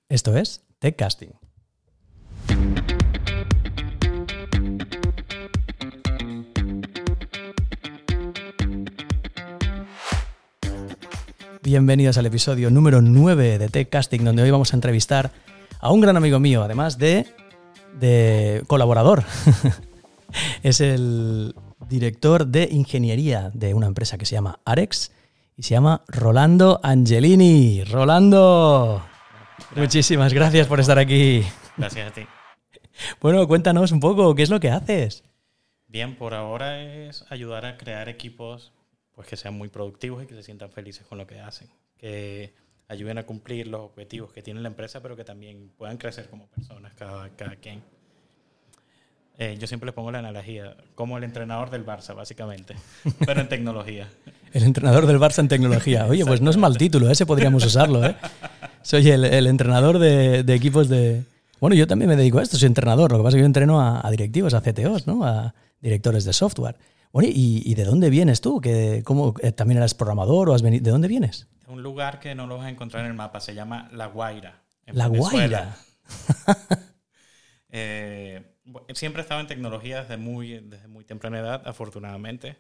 Esto es TechCasting. Bienvenidos al episodio número 9 de TechCasting, donde hoy vamos a entrevistar a un gran amigo mío, además de colaborador. Es el director de ingeniería de una empresa que se llama Arex y se llama Rolando Angelini. ¡Rolando! Gracias. Muchísimas gracias por estar aquí. Gracias a ti. Bueno, cuéntanos un poco, ¿qué es lo que haces? Bien, por ahora es ayudar a crear equipos pues, que sean muy productivos y que se sientan felices con lo que hacen. Que ayuden a cumplir los objetivos que tiene la empresa, pero que también puedan crecer como personas, cada quien. Yo siempre les pongo la analogía, como el entrenador del Barça, básicamente, pero en tecnología. El entrenador del Barça en tecnología. Oye, pues no es mal título, ese podríamos usarlo, ¿eh? Soy el entrenador de equipos de... Bueno, yo también me dedico a esto, soy entrenador. Lo que pasa es que yo entreno a directivos, a CTOs, ¿no? A directores de software. Bueno, ¿y de dónde vienes tú? ¿También eras programador o has venido? ¿De dónde vienes? De un lugar que no lo vas a encontrar en el mapa, se llama La Guaira. La Guaira. Siempre he estado en tecnología desde muy temprana edad, afortunadamente.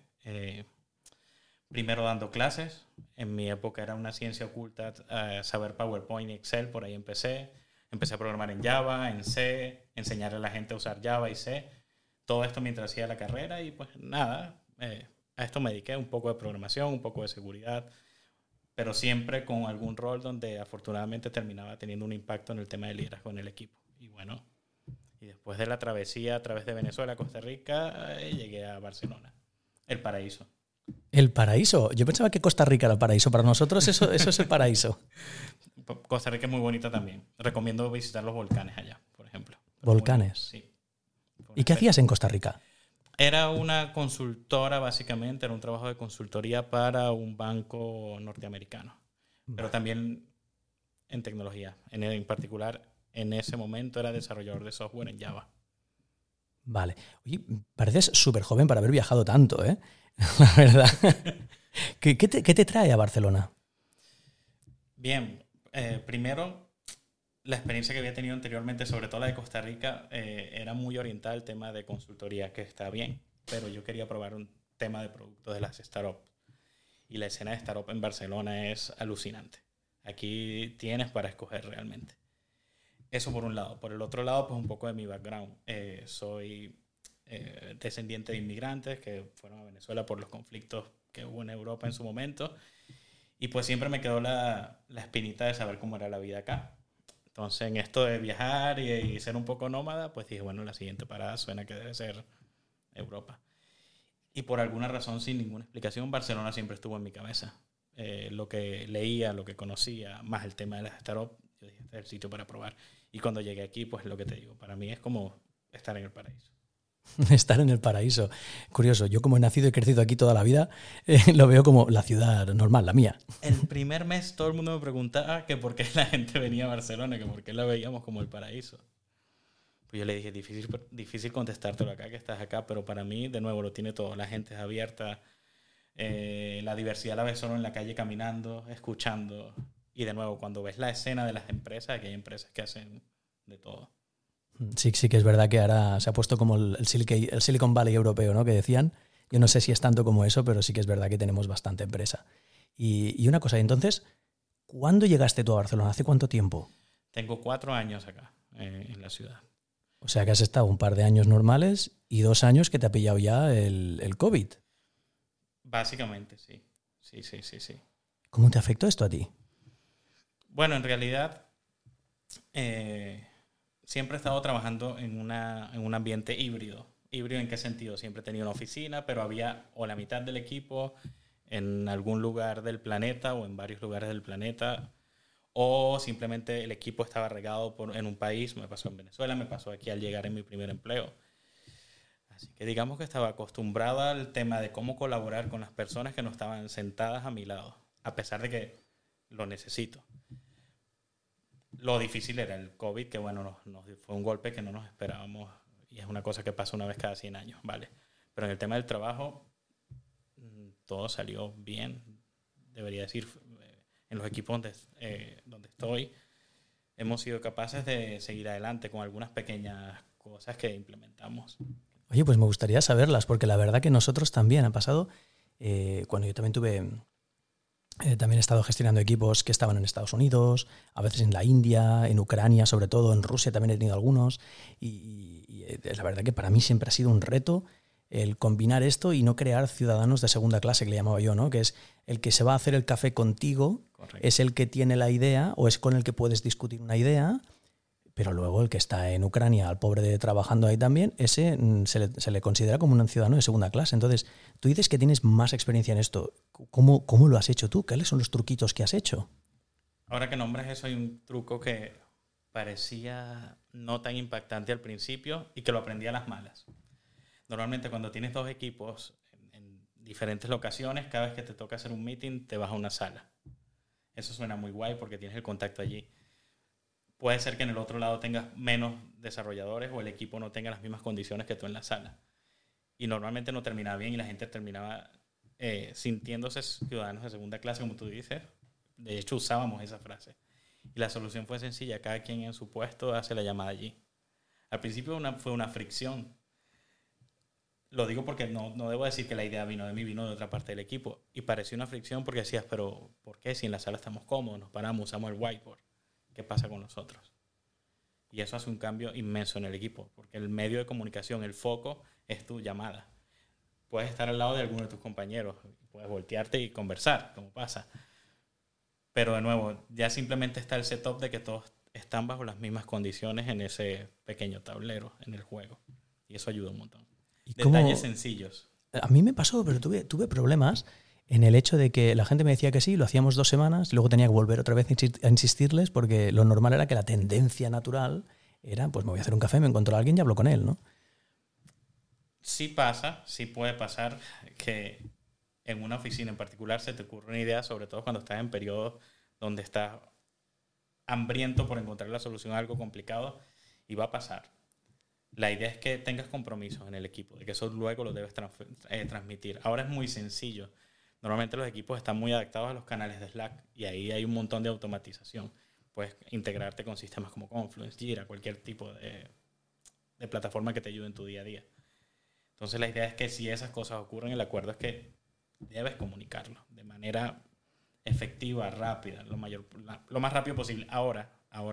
Primero dando clases. En mi época era una ciencia oculta saber PowerPoint y Excel, por ahí empecé. Empecé a programar en Java, en C, enseñarle a la gente a usar Java y C. Todo esto mientras hacía la carrera y pues nada, a esto me dediqué, un poco de programación, un poco de seguridad, pero siempre con algún rol donde afortunadamente terminaba teniendo un impacto en el tema de liderazgo en el equipo. Y bueno, y después de la travesía a través de Venezuela a Costa Rica, llegué a Barcelona, el paraíso. ¿El paraíso? Yo pensaba que Costa Rica era el paraíso. Para nosotros eso es el paraíso. Costa Rica es muy bonita también. Recomiendo visitar los volcanes allá, por ejemplo. ¿Volcanes? Sí. ¿Y qué hacías en Costa Rica? Era una consultora, básicamente. Era un trabajo de consultoría para un banco norteamericano. Pero también en tecnología. En particular, en ese momento era desarrollador de software en Java. Vale. Oye, pareces súper joven para haber viajado tanto, ¿eh? La verdad. ¿Qué te trae a Barcelona? Bien. Primero, la experiencia que había tenido anteriormente, sobre todo la de Costa Rica, era muy orientada al tema de consultoría, que está bien, pero yo quería probar un tema de productos de las startups. Y la escena de startup en Barcelona es alucinante. Aquí tienes para escoger realmente. Eso por un lado. Por el otro lado, pues un poco de mi background. Soy descendiente de inmigrantes que fueron a Venezuela por los conflictos que hubo en Europa en su momento. Y pues siempre me quedó la espinita de saber cómo era la vida acá. Entonces, en esto de viajar y ser un poco nómada, pues dije, bueno, la siguiente parada suena que debe ser Europa. Y por alguna razón, sin ninguna explicación, Barcelona siempre estuvo en mi cabeza. Lo que leía, lo que conocía, más el tema de las startups, yo dije, este es el sitio para probar. Y cuando llegué aquí, pues lo que te digo, para mí es como estar en el paraíso. Estar en el paraíso. Curioso, yo como he nacido y crecido aquí toda la vida, lo veo como la ciudad normal, la mía. El primer mes todo el mundo me preguntaba que por qué la gente venía a Barcelona, que por qué la veíamos como el paraíso. Pues yo le dije, difícil contestártelo acá, que estás acá, pero para mí, de nuevo, lo tiene todo. La gente es abierta, la diversidad la ves solo en la calle caminando, escuchando. Y de nuevo, cuando ves la escena de las empresas, aquí hay empresas que hacen de todo. Sí que es verdad que ahora se ha puesto como el Silicon Valley europeo, ¿no? Que decían. Yo no sé si es tanto como eso, pero sí que es verdad que tenemos bastante empresa. Y una cosa, entonces, ¿cuándo llegaste tú a Barcelona? ¿Hace cuánto tiempo? Tengo 4 años acá, en la ciudad. O sea que has estado un par de años normales y 2 años que te ha pillado ya el COVID. Básicamente, sí. Sí. ¿Cómo te afectó esto a ti? Bueno, en realidad... siempre he estado trabajando en un ambiente híbrido. ¿Híbrido en qué sentido? Siempre he tenido una oficina, pero había o la mitad del equipo en algún lugar del planeta o en varios lugares del planeta, o simplemente el equipo estaba regado en un país. Me pasó en Venezuela, me pasó aquí al llegar en mi primer empleo. Así que digamos que estaba acostumbrada al tema de cómo colaborar con las personas que no estaban sentadas a mi lado, a pesar de que lo necesito. Lo difícil era el COVID, que bueno, fue un golpe que no nos esperábamos y es una cosa que pasa una vez cada 100 años, ¿vale? Pero en el tema del trabajo, todo salió bien, debería decir, en los equipos donde estoy, hemos sido capaces de seguir adelante con algunas pequeñas cosas que implementamos. Oye, pues me gustaría saberlas, porque la verdad que nosotros también ha pasado, cuando yo también también he estado gestionando equipos que estaban en Estados Unidos, a veces en la India, en Ucrania sobre todo, en Rusia también he tenido algunos, y la verdad que para mí siempre ha sido un reto el combinar esto y no crear ciudadanos de segunda clase, que le llamaba yo, ¿no? Que es el que se va a hacer el café contigo, Correcto. es el que tiene la idea o es con el que puedes discutir una idea, pero luego el que está en Ucrania, al pobre trabajando ahí también, ese se le considera como un ciudadano de segunda clase. Entonces, tú dices que tienes más experiencia en esto. ¿Cómo lo has hecho tú? ¿Cuáles son los truquitos que has hecho? Ahora que nombras eso, hay un truco que parecía no tan impactante al principio y que lo aprendí a las malas. Normalmente cuando tienes dos equipos en diferentes locaciones, cada vez que te toca hacer un meeting, te vas a una sala. Eso suena muy guay porque tienes el contacto allí. Puede ser que en el otro lado tengas menos desarrolladores o el equipo no tenga las mismas condiciones que tú en la sala. Y normalmente no terminaba bien y la gente terminaba sintiéndose ciudadanos de segunda clase, como tú dices. De hecho, usábamos esa frase. Y la solución fue sencilla. Cada quien en su puesto hace la llamada allí. Al principio fue una fricción. Lo digo porque no debo decir que la idea vino de mí, vino de otra parte del equipo. Y pareció una fricción porque decías, pero ¿por qué? Si en la sala estamos cómodos, nos paramos, usamos el whiteboard. ¿Qué pasa con nosotros? Y eso hace un cambio inmenso en el equipo, porque el medio de comunicación, el foco, es tu llamada. Puedes estar al lado de alguno de tus compañeros, puedes voltearte y conversar, como pasa. Pero de nuevo, ya simplemente está el setup de que todos están bajo las mismas condiciones en ese pequeño tablero, en el juego. Y eso ayuda un montón. Detalles sencillos. A mí me pasó, pero tuve problemas en el hecho de que la gente me decía que sí, lo hacíamos 2 semanas, luego tenía que volver otra vez a insistirles porque lo normal era que la tendencia natural era, pues me voy a hacer un café, me encuentro a alguien y hablo con él, ¿no? Sí pasa, sí puede pasar que en una oficina en particular se te ocurre una idea, sobre todo cuando estás en periodos donde estás hambriento por encontrar la solución a algo complicado, y va a pasar. La idea es que tengas compromisos en el equipo, de que eso luego lo debes transmitir. Ahora es muy sencillo. Normalmente los equipos están muy adaptados a los canales de Slack y ahí hay un montón de automatización. Puedes integrarte con sistemas como Confluence, Jira, cualquier tipo de plataforma que te ayude en tu día a día. Entonces la idea es que si esas cosas ocurren, el acuerdo es que debes comunicarlo de manera efectiva, rápida, lo más rápido posible. Ahora,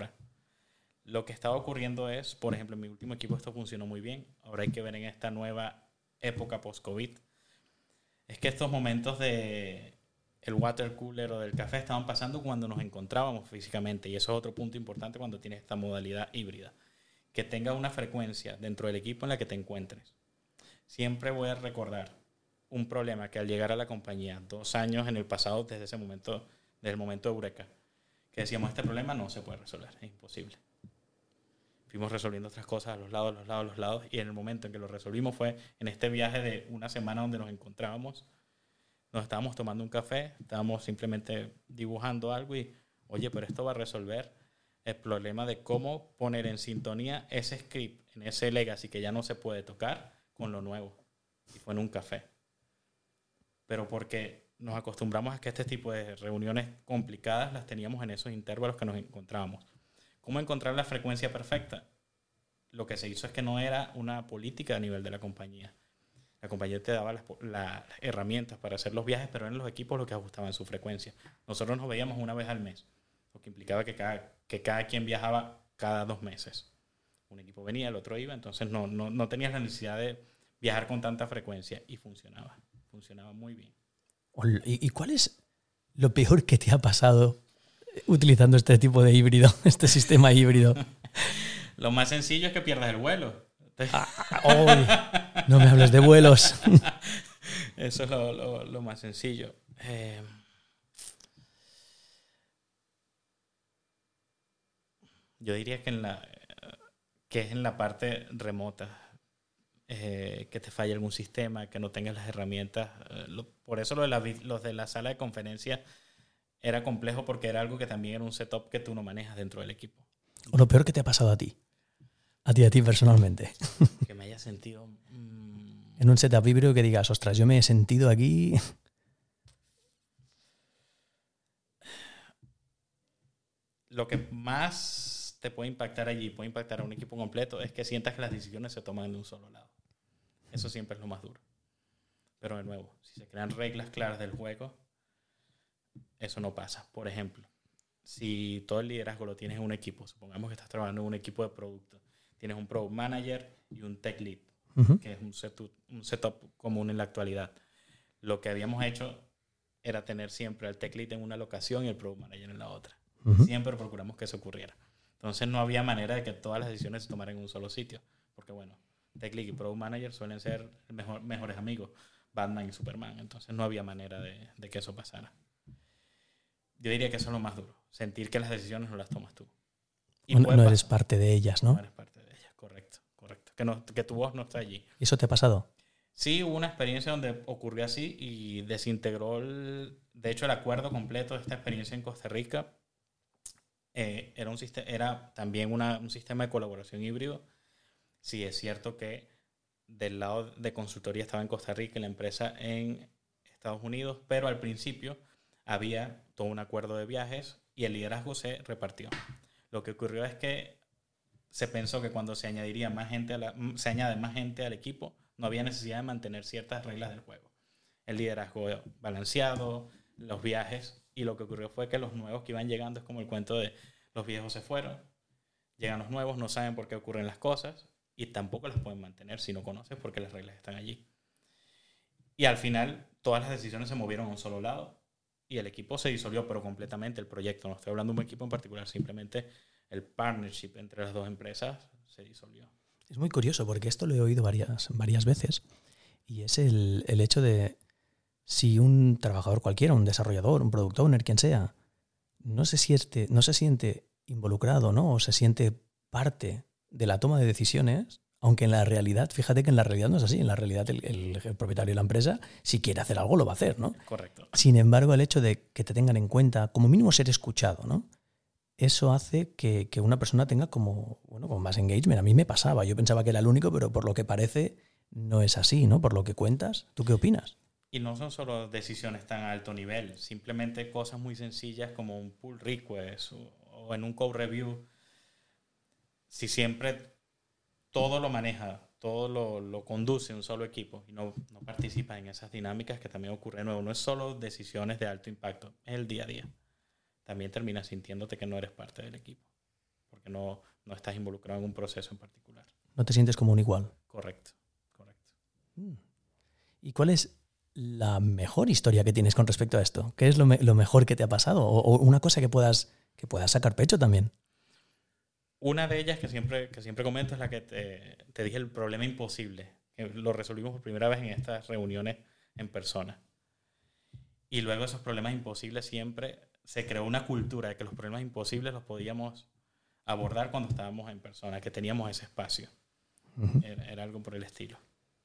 lo que estaba ocurriendo es, por ejemplo, en mi último equipo esto funcionó muy bien. Ahora hay que ver en esta nueva época post-COVID. Es que estos momentos de el water cooler o del café estaban pasando cuando nos encontrábamos físicamente. Y eso es otro punto importante cuando tienes esta modalidad híbrida. Que tenga una frecuencia dentro del equipo en la que te encuentres. Siempre voy a recordar un problema que al llegar a la compañía 2 años en el pasado, desde el momento de Eureka, que decíamos, este problema no se puede resolver, es imposible. Fuimos resolviendo otras cosas a los lados, y en el momento en que lo resolvimos fue en este viaje de una semana donde nos encontrábamos, nos estábamos tomando un café, estábamos simplemente dibujando algo y, oye, pero esto va a resolver el problema de cómo poner en sintonía ese script, en ese legacy que ya no se puede tocar, con lo nuevo. Y fue en un café. Pero porque nos acostumbramos a que este tipo de reuniones complicadas las teníamos en esos intervalos que nos encontrábamos. ¿Cómo encontrar la frecuencia perfecta? Lo que se hizo es que no era una política a nivel de la compañía. La compañía te daba las herramientas para hacer los viajes, pero eran los equipos los que ajustaban su frecuencia. Nosotros nos veíamos una vez al mes, lo que implicaba que cada quien viajaba cada 2 meses. Un equipo venía, el otro iba, entonces no tenías la necesidad de viajar con tanta frecuencia y funcionaba muy bien. ¿Y cuál es lo peor que te ha pasado utilizando este tipo de híbrido, este sistema híbrido? Lo más sencillo es que pierdas el vuelo. No me hables de vuelos. Eso es lo más sencillo. Yo diría que es en la parte remota, que te falle algún sistema, que no tengas las herramientas. Por eso los de la sala de conferencia era complejo, porque era algo que también era un setup que tú no manejas dentro del equipo. ¿O lo peor que te ha pasado a ti? A ti personalmente. Que me haya sentido... En un setup híbrido que digas, ostras, yo me he sentido aquí... Lo que más te puede impactar allí, puede impactar a un equipo completo, es que sientas que las decisiones se toman de un solo lado. Eso siempre es lo más duro. Pero de nuevo, si se crean reglas claras del juego, eso no pasa. Por ejemplo, si todo el liderazgo lo tienes en un equipo, supongamos que estás trabajando en un equipo de producto, tienes un product manager y un tech lead, que es un setup común en la actualidad. Lo que habíamos hecho era tener siempre al tech lead en una locación y el product manager en la otra. Siempre procuramos que eso ocurriera. Entonces no había manera de que todas las decisiones se tomaran en un solo sitio. Porque bueno, tech lead y product manager suelen ser mejores amigos, Batman y Superman. Entonces no había manera de que eso pasara. Yo diría que eso es lo más duro. Sentir que las decisiones no las tomas tú. Y no eres parte de ellas, ¿no? No eres parte de ellas, correcto. Que tu voz no está allí. ¿Y eso te ha pasado? Sí, hubo una experiencia donde ocurrió así y desintegró, de hecho, el acuerdo completo de esta experiencia en Costa Rica. Era también un sistema de colaboración híbrido. Sí, es cierto que del lado de consultoría estaba en Costa Rica y la empresa en Estados Unidos, pero al principio había todo un acuerdo de viajes y el liderazgo se repartió. Lo que ocurrió es que se pensó que cuando se añade más gente al equipo, no había necesidad de mantener ciertas reglas del juego. El liderazgo balanceado, los viajes, y lo que ocurrió fue que los nuevos que iban llegando, es como el cuento de los viejos se fueron, llegan los nuevos, no saben por qué ocurren las cosas y tampoco las pueden mantener si no conoces porque las reglas están allí. Y al final todas las decisiones se movieron a un solo lado y el equipo se disolvió, pero completamente el proyecto. No estoy hablando de un equipo en particular, simplemente el partnership entre las dos empresas se disolvió. Es muy curioso porque esto lo he oído varias veces y es el hecho de si un trabajador cualquiera, un desarrollador, un product owner, quien sea, no se siente involucrado, ¿no? O se siente parte de la toma de decisiones, aunque en la realidad, fíjate que en la realidad no es así. En la realidad el propietario de la empresa, si quiere hacer algo, lo va a hacer, ¿no? Correcto. Sin embargo, el hecho de que te tengan en cuenta, como mínimo ser escuchado, ¿no? Eso hace que una persona tenga como más engagement. A mí me pasaba. Yo pensaba que era el único, pero por lo que parece no es así, ¿no? Por lo que cuentas. ¿Tú qué opinas? Y no son solo decisiones tan a alto nivel, simplemente cosas muy sencillas como un pull request o en un code review. Si siempre todo lo maneja, todo lo conduce un solo equipo y no participa en esas dinámicas que también ocurre de nuevo. No es solo decisiones de alto impacto, es el día a día. También terminas sintiéndote que no eres parte del equipo, porque no estás involucrado en un proceso en particular. No te sientes como un igual. Correcto. ¿Y cuál es la mejor historia que tienes con respecto a esto? ¿Qué es lo mejor que te ha pasado? O una cosa que puedas sacar pecho también. Una de ellas que siempre comento es la que te dije, el problema imposible. Que lo resolvimos por primera vez en estas reuniones en persona. Y luego esos problemas imposibles siempre se creó una cultura de que los problemas imposibles los podíamos abordar cuando estábamos en persona, que teníamos ese espacio. Uh-huh. Era algo por el estilo.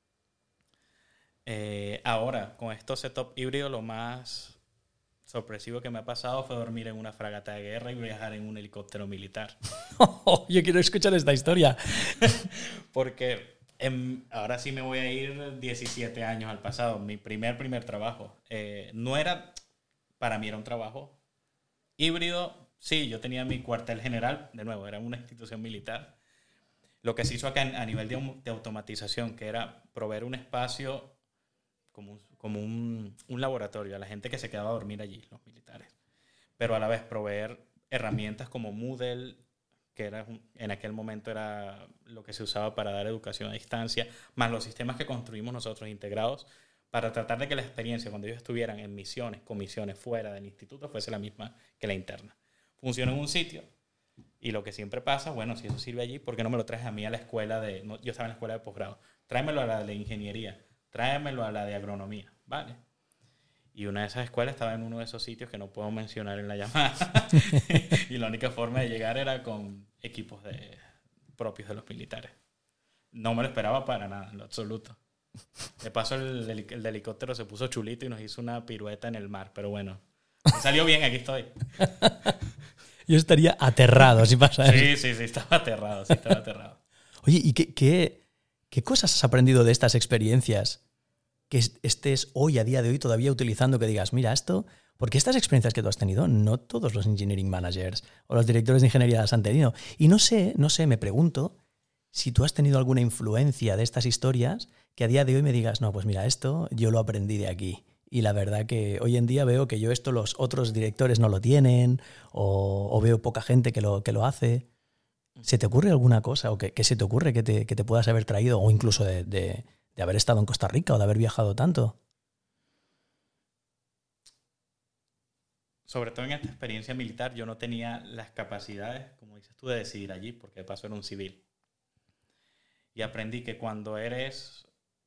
Ahora, con estos setup híbridos, lo más sorpresivo que me ha pasado fue dormir en una fragata de guerra y viajar en un helicóptero militar. Yo quiero escuchar esta historia. Porque ahora sí me voy a ir 17 años al pasado. Mi primer trabajo. Para mí era un trabajo híbrido. Sí, yo tenía mi cuartel general. De nuevo, era una institución militar. Lo que se hizo acá a nivel de automatización, que era proveer un espacio como un laboratorio a la gente que se quedaba a dormir allí, los militares. Pero a la vez proveer herramientas como Moodle, que en aquel momento era lo que se usaba para dar educación a distancia, más los sistemas que construimos nosotros integrados para tratar de que la experiencia cuando ellos estuvieran en comisiones fuera del instituto fuese la misma que la interna. Funciona en un sitio y lo que siempre pasa, bueno, si eso sirve allí, ¿por qué no me lo traes a mí a la escuela yo estaba en la escuela de posgrado, tráemelo a la de ingeniería, tráemelo a la de agronomía, ¿vale? Y una de esas escuelas estaba en uno de esos sitios que no puedo mencionar en la llamada. Y la única forma de llegar era con equipos propios de los militares. No me lo esperaba para nada, en lo absoluto. De paso, el helicóptero se puso chulito y nos hizo una pirueta en el mar. Pero bueno, me salió bien, aquí estoy. Yo estaría aterrado si pasa eso. Sí, estaba aterrado. Oye, ¿y qué cosas has aprendido de estas experiencias que estés hoy, a día de hoy, todavía utilizando, que digas, mira, esto Porque estas experiencias que tú has tenido, no todos los engineering managers o los directores de ingeniería las han tenido. Y no sé, me pregunto si tú has tenido alguna influencia de estas historias que a día de hoy me digas, no, pues mira, esto yo lo aprendí de aquí. Y la verdad que hoy en día veo que yo esto los otros directores no lo tienen o veo poca gente que lo hace. ¿Se te ocurre alguna cosa o que se te ocurre que te puedas haber traído o incluso de haber estado en Costa Rica o de haber viajado tanto? Sobre todo en esta experiencia militar, yo no tenía las capacidades, como dices tú, de decidir allí, porque de paso era un civil. Y aprendí que cuando eres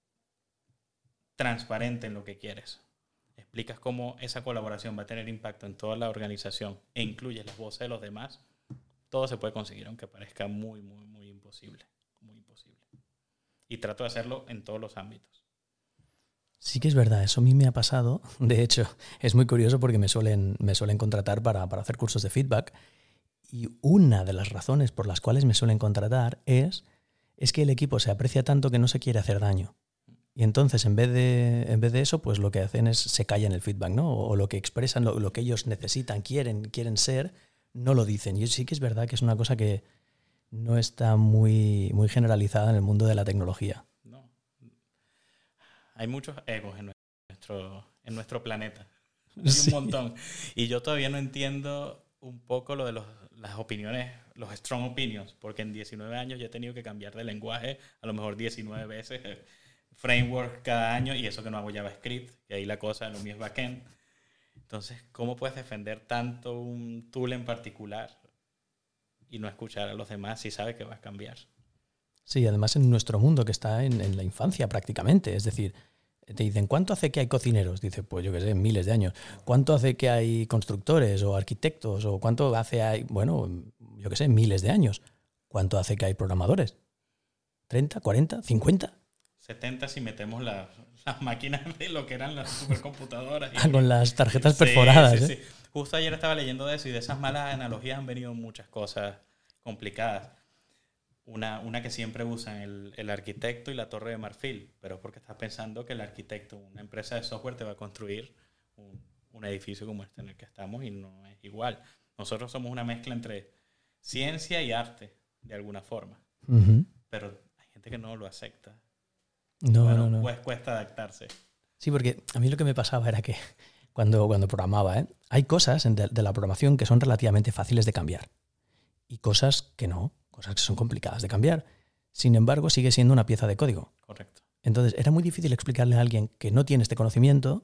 transparente en lo que quieres, explicas cómo esa colaboración va a tener impacto en toda la organización e incluyes las voces de los demás, todo se puede conseguir, aunque parezca muy, muy, muy imposible. Muy imposible. Y trato de hacerlo en todos los ámbitos. Sí que es verdad, eso a mí me ha pasado. De hecho, es muy curioso porque me suelen contratar para hacer cursos de feedback. Y una de las razones por las cuales me suelen contratar es que el equipo se aprecia tanto que no se quiere hacer daño. Y entonces, en vez de eso, pues lo que hacen es se callan el feedback, ¿no? O lo que expresan, lo que ellos necesitan, quieren ser, no lo dicen. Y sí que es verdad que es una cosa que no está muy, muy generalizada en el mundo de la tecnología. No. Hay muchos egos en nuestro planeta. Hay un montón. Y yo todavía no entiendo un poco lo de las opiniones, los strong opinions, porque en 19 años ya he tenido que cambiar de lenguaje a lo mejor 19 veces, framework cada año, y eso que no hago JavaScript, y ahí la cosa, lo mío es backend. Entonces, ¿cómo puedes defender tanto un tool en particular y no escuchar a los demás si sabes que va a cambiar? Sí, además en nuestro mundo que está en la infancia prácticamente, es decir, te dicen, ¿cuánto hace que hay cocineros? Dice, pues yo qué sé, miles de años. ¿Cuánto hace que hay constructores o arquitectos? ¿O cuánto hace hay, bueno, yo qué sé, miles de años? ¿Cuánto hace que hay programadores? ¿30, 40, 50? 70 si metemos las máquinas de lo que eran las supercomputadoras. Con las tarjetas perforadas. Sí. Justo ayer estaba leyendo de eso y de esas malas analogías han venido muchas cosas complicadas. Una que siempre usan el arquitecto y la torre de marfil, pero es porque estás pensando que el arquitecto, una empresa de software, te va a construir un edificio como este en el que estamos y no es igual. Nosotros somos una mezcla entre ciencia y arte, de alguna forma. Uh-huh. Pero hay gente que no lo acepta. No. Pues cuesta adaptarse. Sí, porque a mí lo que me pasaba era que cuando programaba, hay cosas de la programación que son relativamente fáciles de cambiar y cosas que no. Cosas que son complicadas de cambiar. Sin embargo, sigue siendo una pieza de código. Correcto. Entonces, era muy difícil explicarle a alguien que no tiene este conocimiento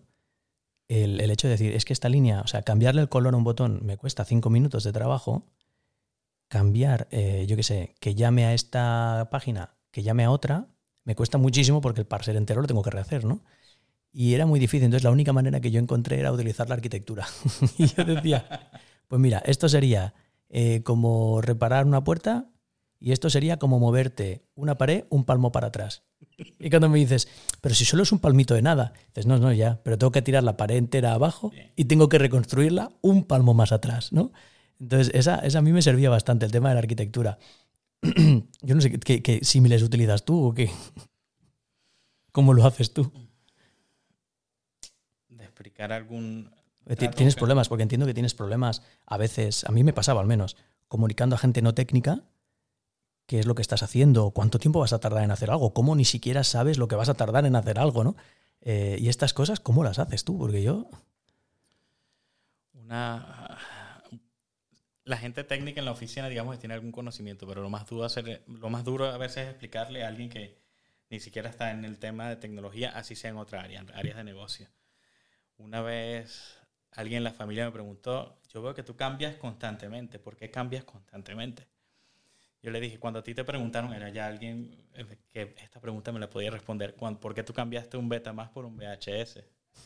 el hecho de decir, es que esta línea, o sea, cambiarle el color a un botón me cuesta 5 minutos de trabajo. Cambiar, yo qué sé, que llame a esta página, que llame a otra, me cuesta muchísimo porque el parser entero lo tengo que rehacer, ¿no? Y era muy difícil. Entonces, la única manera que yo encontré era utilizar la arquitectura. Y yo decía, pues mira, esto sería como reparar una puerta. Y esto sería como moverte una pared un palmo para atrás. Y cuando me dices, pero si solo es un palmito de nada, dices, no, ya, pero tengo que tirar la pared entera abajo y tengo que reconstruirla un palmo más atrás, ¿no? Entonces, esa a mí me servía bastante, el tema de la arquitectura. Yo no sé qué símiles utilizas tú o qué. ¿Cómo lo haces tú? De explicar algún... ¿Tienes problemas? Porque entiendo que tienes problemas a veces, a mí me pasaba al menos, comunicando a gente no técnica qué es lo que estás haciendo, cuánto tiempo vas a tardar en hacer algo, cómo ni siquiera sabes lo que vas a tardar en hacer algo, ¿no? Y estas cosas, ¿cómo las haces tú? Porque yo... La gente técnica en la oficina, digamos, que tiene algún conocimiento, pero lo más duro a veces es explicarle a alguien que ni siquiera está en el tema de tecnología, así sea en otra área, en áreas de negocio. Una vez alguien en la familia me preguntó, yo veo que tú cambias constantemente, ¿por qué cambias constantemente? Yo le dije, cuando a ti te preguntaron, era ya alguien que esta pregunta me la podía responder, ¿por qué tú cambiaste un Betamax por un VHS?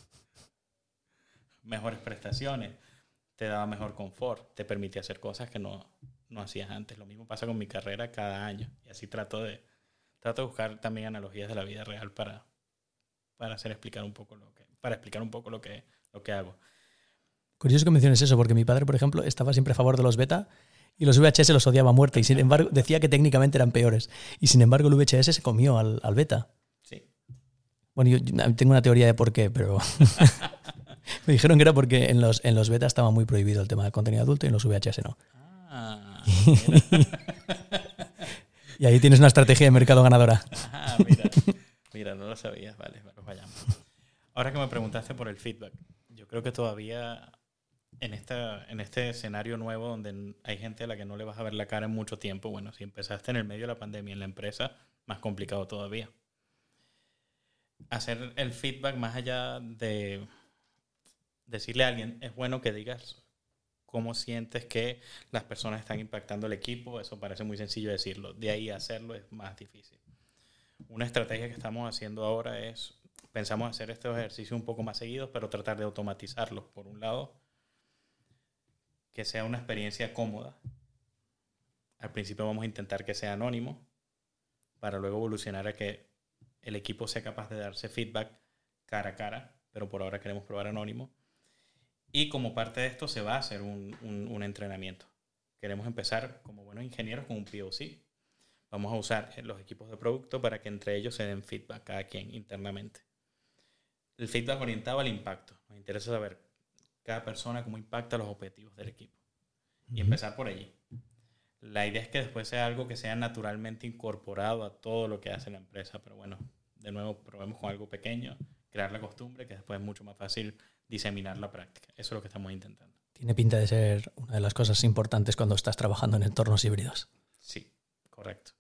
Mejores prestaciones, te daba mejor confort, te permitía hacer cosas que no hacías antes. Lo mismo pasa con mi carrera cada año. Y así trato de buscar también analogías de la vida real para explicar un poco lo que hago. Curioso que menciones eso, porque mi padre, por ejemplo, estaba siempre a favor de los beta y los VHS los odiaba a muerte y sin embargo decía que técnicamente eran peores. Y sin embargo el VHS se comió al beta. Sí. Bueno, yo tengo una teoría de por qué, pero Me dijeron que era porque en los betas estaba muy prohibido el tema del contenido adulto y en los VHS no. Ah, mira. Y ahí tienes una estrategia de mercado ganadora. Ah, mira, no lo sabías. Vale, vayamos. Ahora que me preguntaste por el feedback, yo creo que todavía en este escenario nuevo donde hay gente a la que no le vas a ver la cara en mucho tiempo, bueno, si empezaste en el medio de la pandemia en la empresa, más complicado todavía. Hacer el feedback más allá de decirle a alguien, es bueno que digas cómo sientes que las personas están impactando el equipo. Eso parece muy sencillo decirlo. De ahí a hacerlo es más difícil. Una estrategia que estamos haciendo ahora es, pensamos hacer estos ejercicios un poco más seguidos, pero tratar de automatizarlos. Por un lado, que sea una experiencia cómoda. Al principio vamos a intentar que sea anónimo, para luego evolucionar a que el equipo sea capaz de darse feedback cara a cara, pero por ahora queremos probar anónimo. Y como parte de esto se va a hacer un entrenamiento. Queremos empezar como buenos ingenieros con un POC. Vamos a usar los equipos de producto para que entre ellos se den feedback cada quien internamente. El feedback orientado al impacto. Nos interesa saber cada persona cómo impacta los objetivos del equipo. Y empezar por allí. La idea es que después sea algo que sea naturalmente incorporado a todo lo que hace la empresa. Pero bueno, de nuevo, probemos con algo pequeño, crear la costumbre, que después es mucho más fácil diseminar la práctica. Eso es lo que estamos intentando. Tiene pinta de ser una de las cosas importantes cuando estás trabajando en entornos híbridos. Sí, correcto.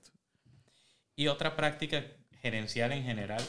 Y otra práctica gerencial en general,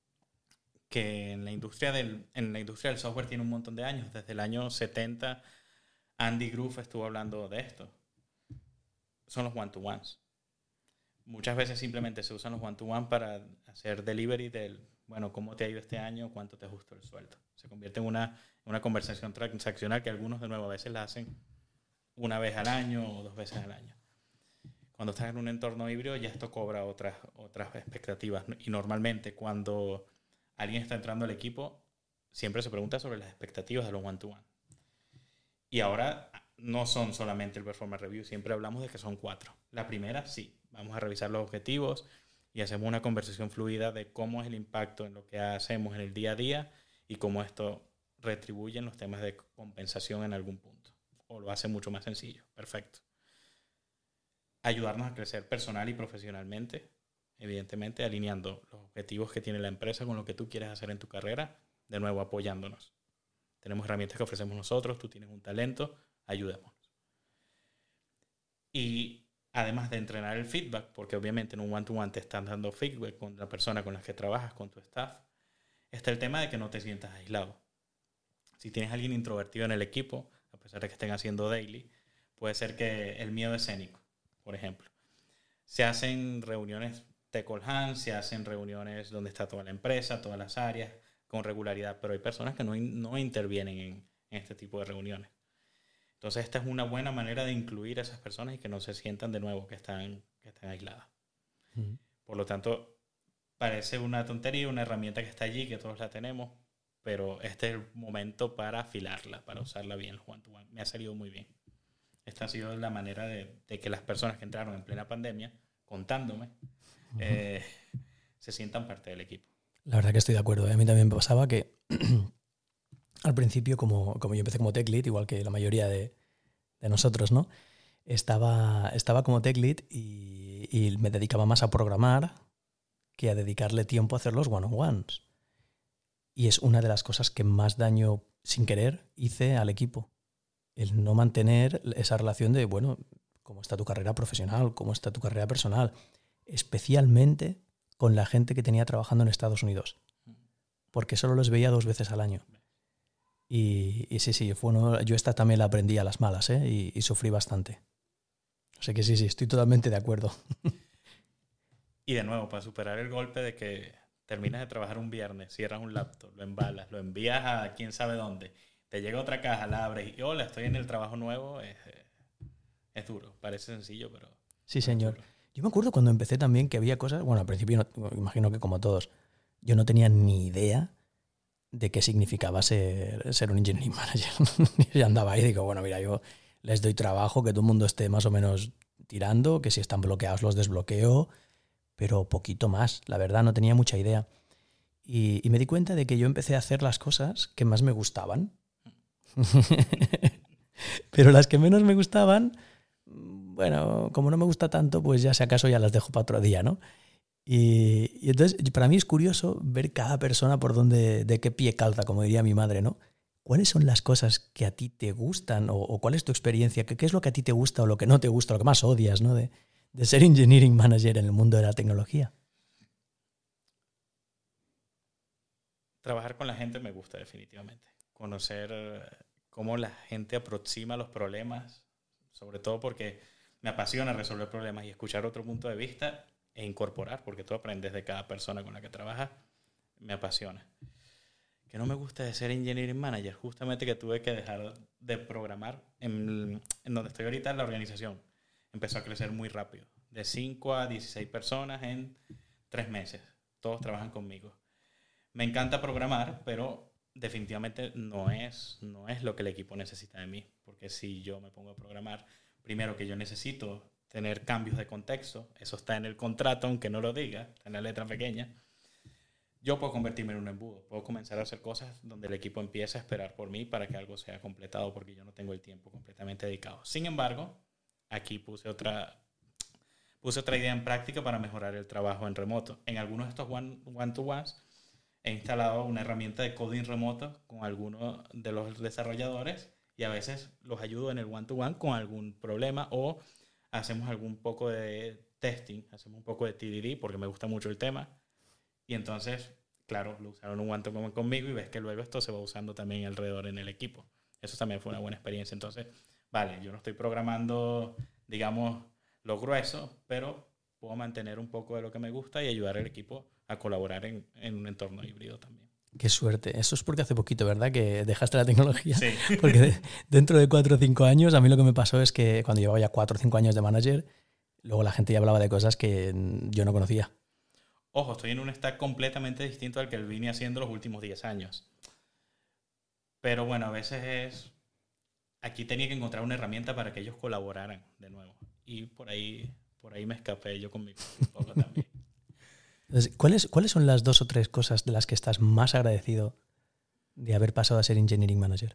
que en la industria del software tiene un montón de años. Desde el año 70, Andy Grove estuvo hablando de esto. Son los one-to-ones. Muchas veces simplemente se usan los one-to-one para hacer delivery del, bueno, ¿cómo te ha ido este año? ¿Cuánto te ajustó el sueldo? Se convierte en una conversación transaccional que algunos, de nuevo, a veces la hacen una vez al año o 2 veces al año. Cuando estás en un entorno híbrido ya esto cobra otras expectativas. Y normalmente cuando alguien está entrando al equipo, siempre se pregunta sobre las expectativas de los one-to-one. Y ahora no son solamente el performance review, siempre hablamos de que son 4. La primera, sí, vamos a revisar los objetivos y hacemos una conversación fluida de cómo es el impacto en lo que hacemos en el día a día y cómo esto retribuye en los temas de compensación en algún punto. O lo hace mucho más sencillo. Perfecto. Ayudarnos a crecer personal y profesionalmente, evidentemente alineando los objetivos que tiene la empresa con lo que tú quieres hacer en tu carrera, de nuevo apoyándonos. Tenemos herramientas que ofrecemos nosotros, tú tienes un talento, ayudémonos. Y además de entrenar el feedback, porque obviamente en un one-to-one te están dando feedback con la persona con la que trabajas, con tu staff, está el tema de que no te sientas aislado. Si tienes a alguien introvertido en el equipo, a pesar de que estén haciendo daily, puede ser que el miedo escénico, por ejemplo. Se hacen reuniones tech all hands, se hacen reuniones donde está toda la empresa, todas las áreas, con regularidad, pero hay personas que no intervienen en este tipo de reuniones. Entonces esta es una buena manera de incluir a esas personas y que no se sientan de nuevo que están aisladas. Por lo tanto, parece una tontería, una herramienta que está allí, que todos la tenemos, pero este es el momento para afilarla, para usarla bien, el one-to-one. Me ha salido muy bien. Esta ha sido la manera de que las personas que entraron en plena pandemia, contándome, se sientan parte del equipo. La verdad que estoy de acuerdo. A mí también me pasaba que al principio, como yo empecé como tech lead, igual que la mayoría de nosotros, ¿no? Estaba como tech lead y me dedicaba más a programar que a dedicarle tiempo a hacer los one-on-ones. Y es una de las cosas que más daño sin querer hice al equipo. El no mantener esa relación de, bueno, cómo está tu carrera profesional, cómo está tu carrera personal, especialmente con la gente que tenía trabajando en Estados Unidos, porque solo los veía 2 veces al año. Y sí, yo esta también la aprendí a las malas, y sufrí bastante. O sea que sí, estoy totalmente de acuerdo. Y de nuevo, para superar el golpe de que terminas de trabajar un viernes, cierras un laptop, lo embalas, lo envías a quién sabe dónde, te llega otra caja, la abres y hola, estoy en el trabajo nuevo, es duro. Parece sencillo, pero... Sí, señor. Yo me acuerdo cuando empecé también que había cosas, bueno, al principio imagino que como todos, yo no tenía ni idea de qué significaba ser un engineering manager. Yo andaba ahí y digo, bueno, mira, yo les doy trabajo, que todo el mundo esté más o menos tirando, que si están bloqueados los desbloqueo, pero poquito más. La verdad, no tenía mucha idea. y me di cuenta de que yo empecé a hacer las cosas que más me gustaban. Pero las que menos me gustaban, bueno, como no me gusta tanto, pues ya si acaso ya las dejo para otro día, ¿no? Y entonces, para mí es curioso ver cada persona por dónde, de qué pie calza, como diría mi madre, ¿no? ¿Cuáles son las cosas que a ti te gustan o cuál es tu experiencia? ¿Qué es lo que a ti te gusta o lo que no te gusta, lo que más odias, ¿no? de ser engineering manager en el mundo de la tecnología? Trabajar con la gente me gusta definitivamente. Conocer cómo la gente aproxima los problemas, sobre todo porque me apasiona resolver problemas y escuchar otro punto de vista e incorporar, porque tú aprendes de cada persona con la que trabajas, me apasiona. Que no me gusta de ser engineering manager, justamente que tuve que dejar de programar en donde estoy ahorita en la organización. Empezó a crecer muy rápido, de 5 a 16 personas en 3 meses. Todos trabajan conmigo. Me encanta programar, pero definitivamente no es lo que el equipo necesita de mí. Porque si yo me pongo a programar, primero que yo necesito tener cambios de contexto, eso está en el contrato, aunque no lo diga, está en la letra pequeña. Yo puedo convertirme en un embudo, puedo comenzar a hacer cosas donde el equipo empieza a esperar por mí para que algo sea completado porque yo no tengo el tiempo completamente dedicado. Sin embargo, aquí puse otra idea en práctica para mejorar el trabajo en remoto. En algunos de estos one-to-ones he instalado una herramienta de coding remoto con algunos de los desarrolladores y a veces los ayudo en el one-to-one con algún problema o hacemos algún poco de testing, hacemos un poco de TDD porque me gusta mucho el tema. Y entonces, claro, lo usaron un one-to-one conmigo y ves que luego esto se va usando también alrededor en el equipo. Eso también fue una buena experiencia. Entonces, vale, yo no estoy programando, digamos, lo grueso, pero puedo mantener un poco de lo que me gusta y ayudar al equipo a colaborar en un entorno híbrido también. Qué suerte. Eso es porque hace poquito, ¿verdad?, que dejaste la tecnología. Sí. Porque dentro de 4 o 5 años, a mí lo que me pasó es que cuando llevaba ya 4 o 5 años de manager, luego la gente ya hablaba de cosas que yo no conocía. Ojo, estoy en un stack completamente distinto al que vine haciendo los últimos 10 años. Pero bueno, a veces aquí tenía que encontrar una herramienta para que ellos colaboraran de nuevo. Y por ahí me escapé yo conmigo un poco también. Entonces, ¿cuáles son las 2 o 3 cosas de las que estás más agradecido de haber pasado a ser engineering manager?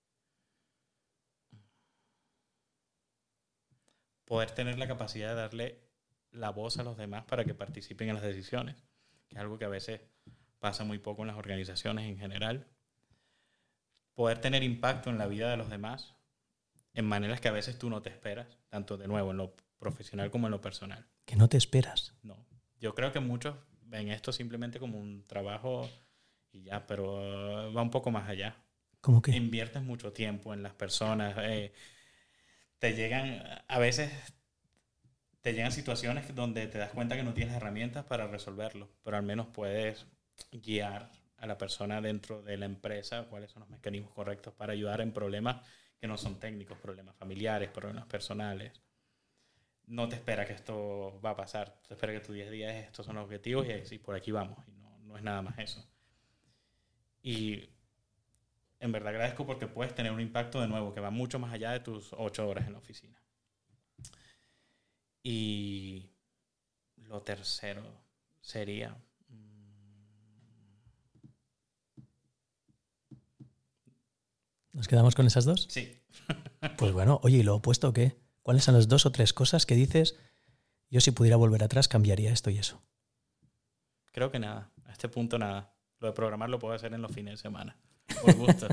Poder tener la capacidad de darle la voz a los demás para que participen en las decisiones, que es algo que a veces pasa muy poco en las organizaciones en general. Poder tener impacto en la vida de los demás en maneras que a veces tú no te esperas, tanto de nuevo en lo profesional como en lo personal. Que no te esperas. No. Yo creo que muchos ven esto simplemente como un trabajo y ya, pero va un poco más allá. ¿Cómo qué? Inviertes mucho tiempo en las personas. A veces te llegan situaciones donde te das cuenta que no tienes herramientas para resolverlo, pero al menos puedes guiar a la persona dentro de la empresa cuáles son los mecanismos correctos para ayudar en problemas que no son técnicos, problemas familiares, problemas personales. No te espera que esto va a pasar, te espera que tu 10 días estos son los objetivos y por aquí vamos, y no es nada más eso. Y en verdad agradezco porque puedes tener un impacto de nuevo que va mucho más allá de tus 8 horas en la oficina. Y lo tercero sería... ¿Nos quedamos con esas 2? Sí. Pues bueno, oye, ¿y lo opuesto qué? ¿Cuáles son las 2 o 3 cosas que dices, yo si pudiera volver atrás cambiaría esto y eso? Creo que nada, a este punto nada. Lo de programar lo puedo hacer en los fines de semana, por gusto.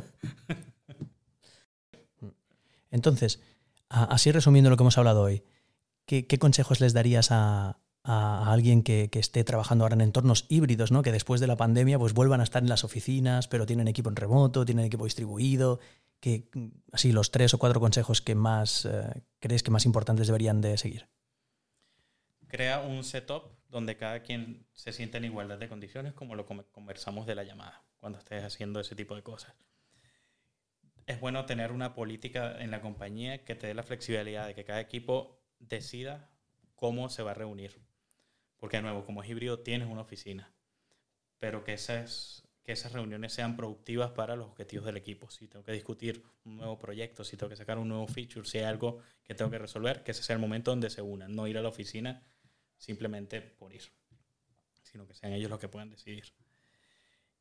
Entonces, así resumiendo lo que hemos hablado hoy, ¿qué consejos les darías a alguien que esté trabajando ahora en entornos híbridos, ¿no? Que después de la pandemia pues vuelvan a estar en las oficinas, pero tienen equipo en remoto, tienen equipo distribuido? Que, así, los 3 o 4 consejos que más crees que más importantes deberían de seguir. Crea un setup donde cada quien se sienta en igualdad de condiciones, como lo conversamos de la llamada, cuando estés haciendo ese tipo de cosas. Es bueno tener una política en la compañía que te dé la flexibilidad de que cada equipo decida cómo se va a reunir. Porque, de nuevo, como es híbrido, tienes una oficina, pero que esas reuniones sean productivas para los objetivos del equipo. Si tengo que discutir un nuevo proyecto, si tengo que sacar un nuevo feature, si hay algo que tengo que resolver, que ese sea el momento donde se unan. No ir a la oficina simplemente por ir, sino que sean ellos los que puedan decidir.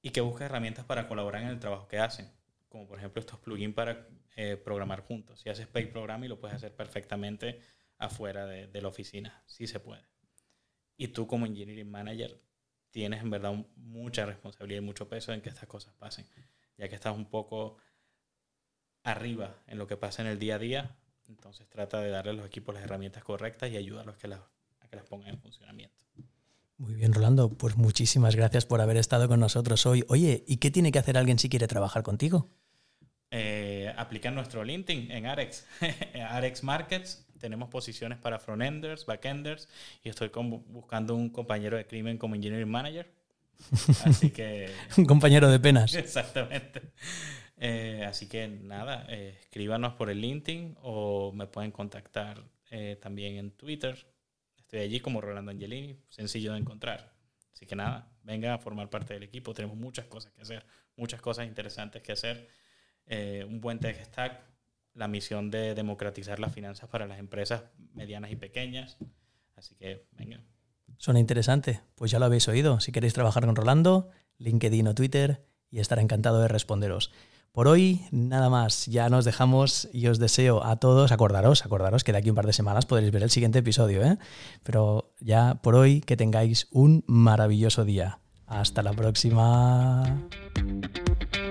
y que busque herramientas para colaborar en el trabajo que hacen, como por ejemplo estos plugins para programar juntos. Si haces paid programming, lo puedes hacer perfectamente afuera de la oficina, sí se puede. Y tú como engineering manager tienes en verdad mucha responsabilidad y mucho peso en que estas cosas pasen, ya que estás un poco arriba en lo que pasa en el día a día. Entonces trata de darle a los equipos las herramientas correctas y ayudarlos a que las pongan en funcionamiento. Muy bien, Rolando, pues muchísimas gracias por haber estado con nosotros hoy. Oye, ¿y qué tiene que hacer alguien si quiere trabajar contigo? Aplicar nuestro LinkedIn en Arex. Arex Markets. Tenemos posiciones para frontenders, backenders, y estoy buscando un compañero de crimen como engineering manager. Así que... Un compañero de penas. Exactamente. Así que nada, escríbanos por el LinkedIn o me pueden contactar también en Twitter. Estoy allí como Rolando Angelini, sencillo de encontrar. Así que nada, vengan a formar parte del equipo. Tenemos muchas cosas que hacer, muchas cosas interesantes que hacer. Un buen tech stack, la misión de democratizar las finanzas para las empresas medianas y pequeñas. Así que vengan. Suena interesante. Pues ya lo habéis oído. Si queréis trabajar con Rolando, LinkedIn o Twitter, y estará encantado de responderos. Por hoy, nada más. Ya nos dejamos y os deseo a todos, acordaros que de aquí a un par de semanas podréis ver el siguiente episodio, ¿eh? Pero ya por hoy, que tengáis un maravilloso día. Hasta la próxima.